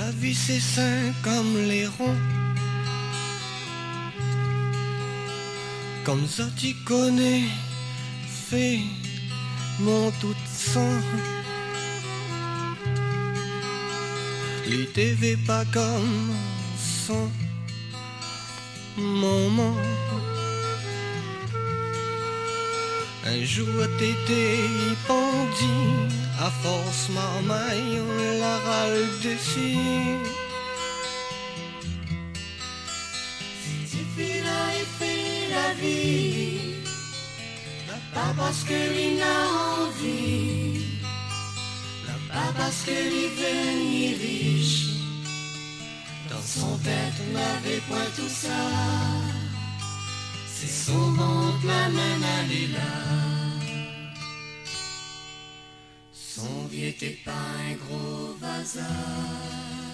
La vie c'est sain comme les ronds. Comme ça tu connais, fais mon tout sang. Les TV pas comme son moment. Un jour t'étais pendit, à force marmaille on la râle dessus. Si tu fais la vie, pas parce que l'il a envie, pas parce que l'il veut ni riche, dans son tête n'avait point tout ça. C'est son ventre la main allée là. Son vie était pas un gros bazar.